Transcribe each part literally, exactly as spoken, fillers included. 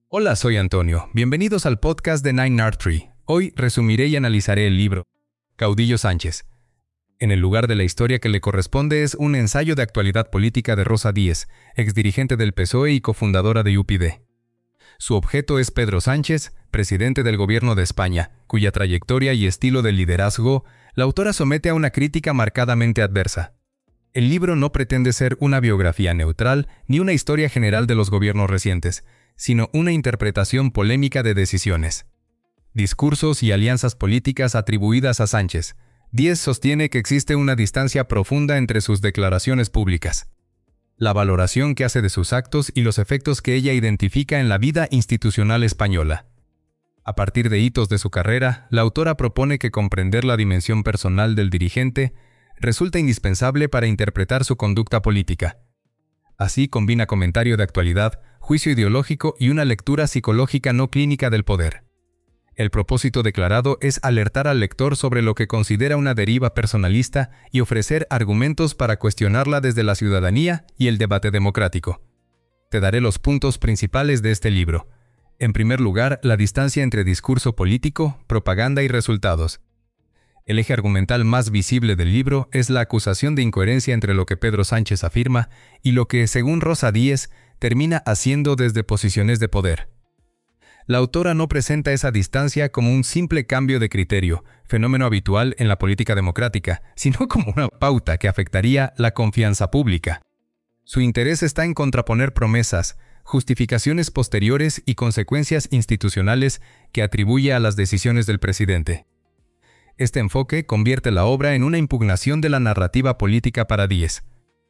Hola, soy Antonio. Bienvenidos al podcast de Nine Artery. Hoy resumiré y analizaré el libro Caudillo Sánchez. En el lugar de la historia que le corresponde es un ensayo de actualidad política de Rosa Díez, exdirigente del P S O E y cofundadora de U P D. Su objeto es Pedro Sánchez, presidente del gobierno de España, cuya trayectoria y estilo de liderazgo la autora somete a una crítica marcadamente adversa. El libro no pretende ser una biografía neutral ni una historia general de los gobiernos recientes, sino una interpretación polémica de decisiones, discursos y alianzas políticas atribuidas a Sánchez. Díez sostiene que existe una distancia profunda entre sus declaraciones públicas, la valoración que hace de sus actos y los efectos que ella identifica en la vida institucional española. A partir de hitos de su carrera, la autora propone que comprender la dimensión personal del dirigente resulta indispensable para interpretar su conducta política. Así combina comentario de actualidad, juicio ideológico y una lectura psicológica no clínica del poder. El propósito declarado es alertar al lector sobre lo que considera una deriva personalista y ofrecer argumentos para cuestionarla desde la ciudadanía y el debate democrático. Te daré los puntos principales de este libro. En primer lugar, la distancia entre discurso político, propaganda y resultados. El eje argumental más visible del libro es la acusación de incoherencia entre lo que Pedro Sánchez afirma y lo que, según Rosa Díez, termina haciendo desde posiciones de poder. La autora no presenta esa distancia como un simple cambio de criterio, fenómeno habitual en la política democrática, sino como una pauta que afectaría la confianza pública. Su interés está en contraponer promesas, justificaciones posteriores y consecuencias institucionales que atribuye a las decisiones del presidente. Este enfoque convierte la obra en una impugnación de la narrativa política para Díez.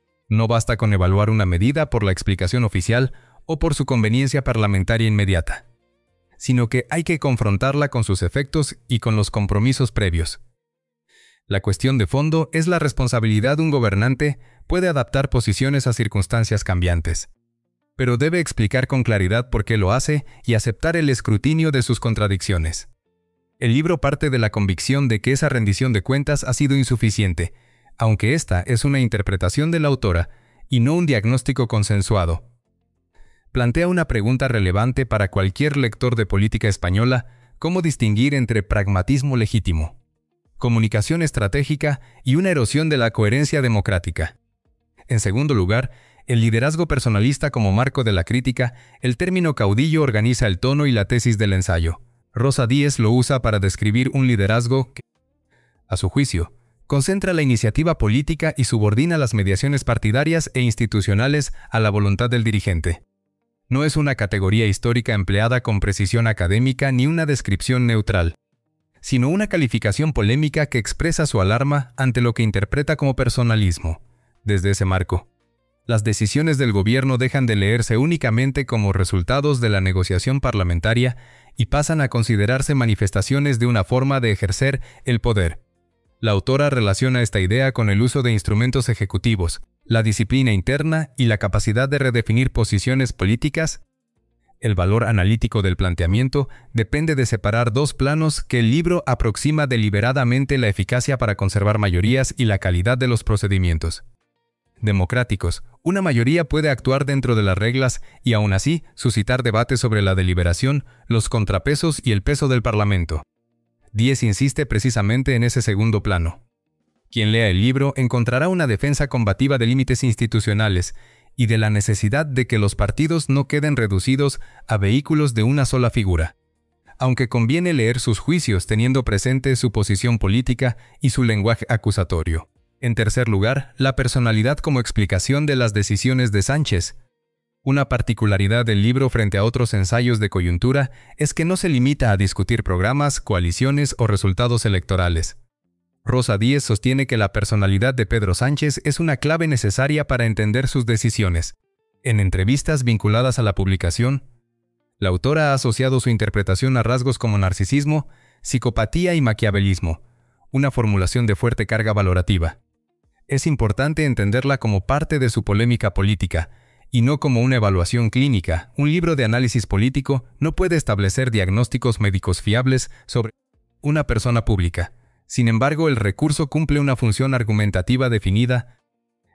No basta con evaluar una medida por la explicación oficial o por su conveniencia parlamentaria inmediata, sino que hay que confrontarla con sus efectos y con los compromisos previos. La cuestión de fondo es la responsabilidad de un gobernante puede adaptar posiciones a circunstancias cambiantes, pero debe explicar con claridad por qué lo hace y aceptar el escrutinio de sus contradicciones. El libro parte de la convicción de que esa rendición de cuentas ha sido insuficiente, aunque esta es una interpretación de la autora y no un diagnóstico consensuado. Plantea una pregunta relevante para cualquier lector de política española: ¿cómo distinguir entre pragmatismo legítimo, comunicación estratégica y una erosión de la coherencia democrática? En segundo lugar, el liderazgo personalista como marco de la crítica. El término caudillo organiza el tono y la tesis del ensayo. Rosa Díez lo usa para describir un liderazgo que, a su juicio, concentra la iniciativa política y subordina las mediaciones partidarias e institucionales a la voluntad del dirigente. No es una categoría histórica empleada con precisión académica ni una descripción neutral, sino una calificación polémica que expresa su alarma ante lo que interpreta como personalismo. Desde ese marco, las decisiones del gobierno dejan de leerse únicamente como resultados de la negociación parlamentaria y pasan a considerarse manifestaciones de una forma de ejercer el poder. La autora relaciona esta idea con el uso de instrumentos ejecutivos, la disciplina interna y la capacidad de redefinir posiciones políticas. El valor analítico del planteamiento depende de separar dos planos que el libro aproxima deliberadamente: la eficacia para conservar mayorías y la calidad de los procedimientos democráticos. Una mayoría puede actuar dentro de las reglas y aún así suscitar debate sobre la deliberación, los contrapesos y el peso del Parlamento. Díez insiste precisamente en ese segundo plano. Quien lea el libro encontrará una defensa combativa de límites institucionales y de la necesidad de que los partidos no queden reducidos a vehículos de una sola figura. Aunque conviene leer sus juicios teniendo presente su posición política y su lenguaje acusatorio. En tercer lugar, la personalidad como explicación de las decisiones de Sánchez. Una particularidad del libro frente a otros ensayos de coyuntura es que no se limita a discutir programas, coaliciones o resultados electorales. Rosa Díez sostiene que la personalidad de Pedro Sánchez es una clave necesaria para entender sus decisiones. En entrevistas vinculadas a la publicación, la autora ha asociado su interpretación a rasgos como narcisismo, psicopatía y maquiavelismo, una formulación de fuerte carga valorativa. Es importante entenderla como parte de su polémica política, y no como una evaluación clínica. Un libro de análisis político no puede establecer diagnósticos médicos fiables sobre una persona pública. Sin embargo, el recurso cumple una función argumentativa definida.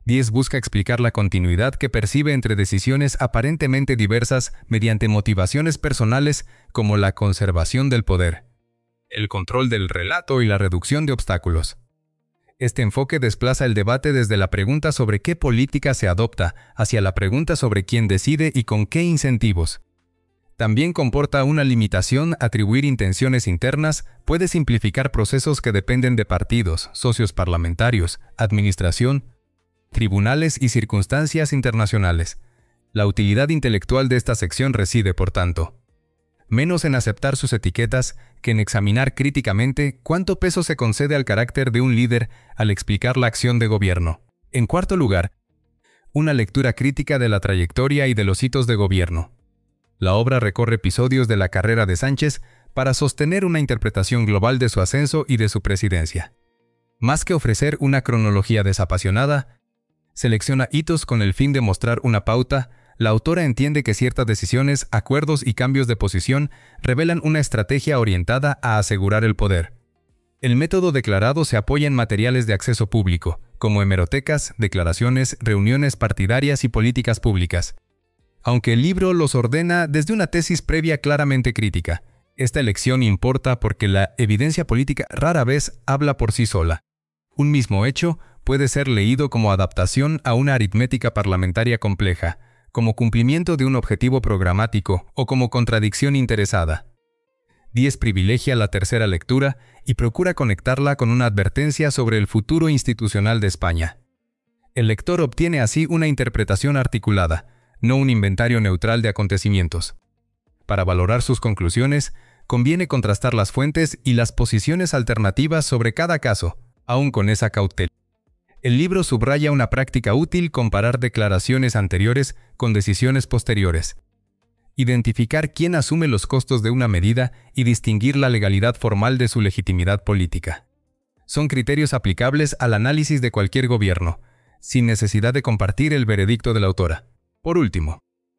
Díez busca explicar la continuidad que percibe entre decisiones aparentemente diversas mediante motivaciones personales como la conservación del poder, el control del relato y la reducción de obstáculos. Este enfoque desplaza el debate desde la pregunta sobre qué política se adopta hacia la pregunta sobre quién decide y con qué incentivos. También comporta una limitación. Atribuir intenciones internas puede simplificar procesos que dependen de partidos, socios parlamentarios, administración, tribunales y circunstancias internacionales. La utilidad intelectual de esta sección reside, por tanto, menos en aceptar sus etiquetas que en examinar críticamente cuánto peso se concede al carácter de un líder al explicar la acción de gobierno. En cuarto lugar, una lectura crítica de la trayectoria y de los hitos de gobierno. La obra recorre episodios de la carrera de Sánchez para sostener una interpretación global de su ascenso y de su presidencia. Más que ofrecer una cronología desapasionada, selecciona hitos con el fin de mostrar una pauta. La autora entiende que ciertas decisiones, acuerdos y cambios de posición revelan una estrategia orientada a asegurar el poder. El método declarado se apoya en materiales de acceso público, como hemerotecas, declaraciones, reuniones partidarias y políticas públicas. Aunque el libro los ordena desde una tesis previa claramente crítica, esta elección importa porque la evidencia política rara vez habla por sí sola. Un mismo hecho puede ser leído como adaptación a una aritmética parlamentaria compleja, como cumplimiento de un objetivo programático o como contradicción interesada. Díez privilegia la tercera lectura y procura conectarla con una advertencia sobre el futuro institucional de España. El lector obtiene así una interpretación articulada, no un inventario neutral de acontecimientos. Para valorar sus conclusiones, conviene contrastar las fuentes y las posiciones alternativas sobre cada caso, aún con esa cautela. El libro subraya una práctica útil: comparar declaraciones anteriores con decisiones posteriores, identificar quién asume los costos de una medida y distinguir la legalidad formal de su legitimidad política. Son criterios aplicables al análisis de cualquier gobierno, sin necesidad de compartir el veredicto de la autora. Por último,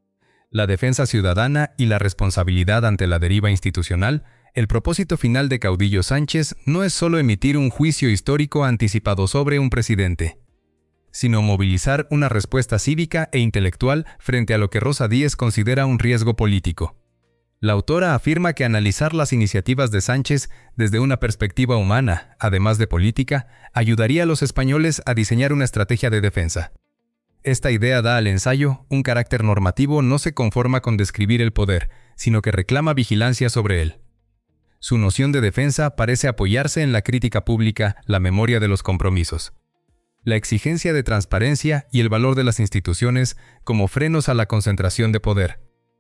la defensa ciudadana y la responsabilidad ante la deriva institucional. El propósito final de Caudillo Sánchez no es solo emitir un juicio histórico anticipado sobre un presidente, sino movilizar una respuesta cívica e intelectual frente a lo que Rosa Díez considera un riesgo político. La autora afirma que analizar las iniciativas de Sánchez desde una perspectiva humana, además de política, ayudaría a los españoles a diseñar una estrategia de defensa. Esta idea da al ensayo un carácter normativo. No se conforma con describir el poder, sino que reclama vigilancia sobre él. Su noción de defensa parece apoyarse en la crítica pública, la memoria de los compromisos, la exigencia de transparencia y el valor de las instituciones como frenos a la concentración de poder.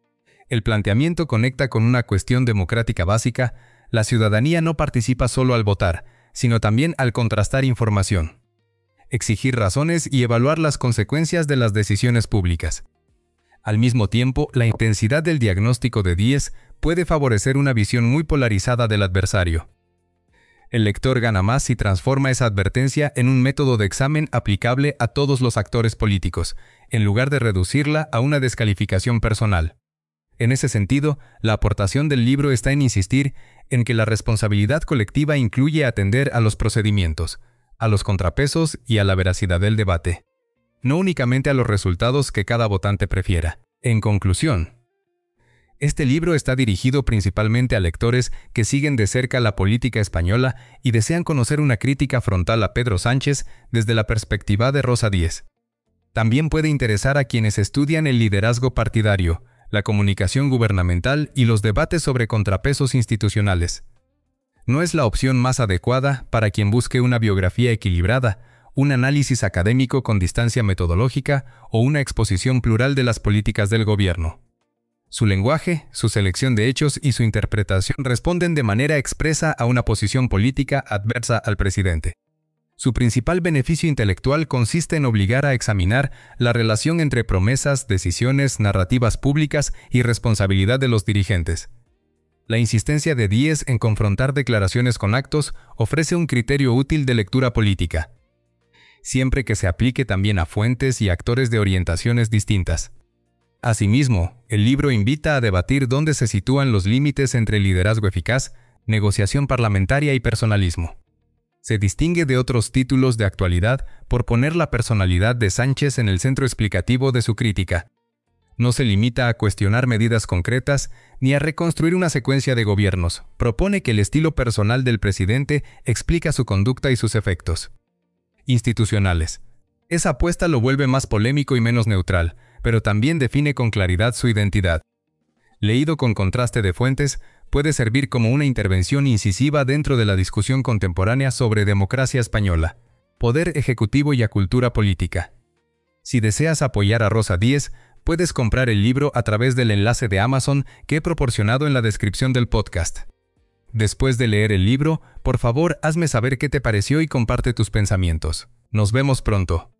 El planteamiento conecta con una cuestión democrática básica: la ciudadanía no participa solo al votar, sino también al contrastar información, exigir razones y evaluar las consecuencias de las decisiones públicas. Al mismo tiempo, la intensidad del diagnóstico de Díez puede favorecer una visión muy polarizada del adversario. El lector gana más si transforma esa advertencia en un método de examen aplicable a todos los actores políticos, en lugar de reducirla a una descalificación personal. En ese sentido, la aportación del libro está en insistir en que la responsabilidad colectiva incluye atender a los procedimientos, a los contrapesos y a la veracidad del debate, no únicamente a los resultados que cada votante prefiera. En conclusión, este libro está dirigido principalmente a lectores que siguen de cerca la política española y desean conocer una crítica frontal a Pedro Sánchez desde la perspectiva de Rosa Díez. También puede interesar a quienes estudian el liderazgo partidario, la comunicación gubernamental y los debates sobre contrapesos institucionales. No es la opción más adecuada para quien busque una biografía equilibrada, un análisis académico con distancia metodológica o una exposición plural de las políticas del gobierno. Su lenguaje, su selección de hechos y su interpretación responden de manera expresa a una posición política adversa al presidente. Su principal beneficio intelectual consiste en obligar a examinar la relación entre promesas, decisiones, narrativas públicas y responsabilidad de los dirigentes. La insistencia de Díez en confrontar declaraciones con actos ofrece un criterio útil de lectura política, siempre que se aplique también a fuentes y actores de orientaciones distintas. Asimismo, el libro invita a debatir dónde se sitúan los límites entre liderazgo eficaz, negociación parlamentaria y personalismo. Se distingue de otros títulos de actualidad por poner la personalidad de Sánchez en el centro explicativo de su crítica. No se limita a cuestionar medidas concretas ni a reconstruir una secuencia de gobiernos. Propone que el estilo personal del presidente explica su conducta y sus efectos institucionales. Esa apuesta lo vuelve más polémico y menos neutral, pero también define con claridad su identidad. Leído con contraste de fuentes, puede servir como una intervención incisiva dentro de la discusión contemporánea sobre democracia española, poder ejecutivo y a cultura política. Si deseas apoyar a Rosa Díez, puedes comprar el libro a través del enlace de Amazon que he proporcionado en la descripción del podcast. Después de leer el libro, por favor, hazme saber qué te pareció y comparte tus pensamientos. Nos vemos pronto.